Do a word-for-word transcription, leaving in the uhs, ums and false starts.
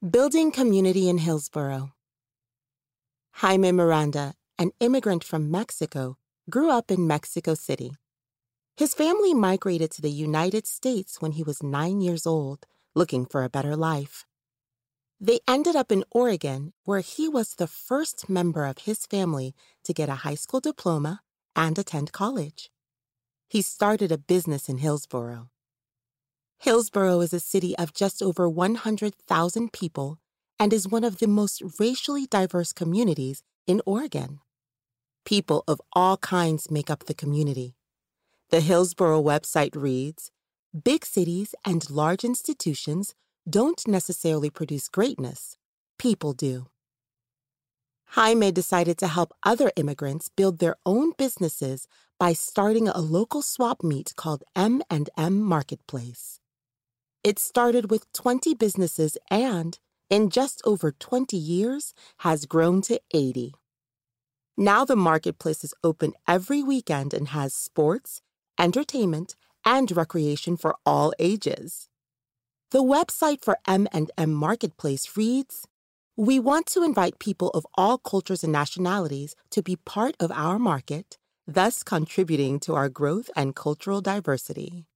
Building community in Hillsborough. Jaime Miranda, an immigrant from Mexico, grew up in Mexico City. His family migrated to the United States when he was nine years old, looking for a better life. They ended up in Oregon, where he was the first member of his family to get a high school diploma and attend college. He started a business in Hillsborough. Hillsborough is a city of just over one hundred thousand people and is one of the most racially diverse communities in Oregon. People of all kinds make up the community. The Hillsborough website reads, "Big cities and large institutions don't necessarily produce greatness. People do." Jaime decided to help other immigrants build their own businesses by starting a local swap meet called M and M Marketplace. It started with twenty businesses and, in just over twenty years, has grown to eighty. Now the marketplace is open every weekend and has sports, entertainment, and recreation for all ages. The website for M and M Marketplace reads, "We want to invite people of all cultures and nationalities to be part of our market, thus contributing to our growth and cultural diversity."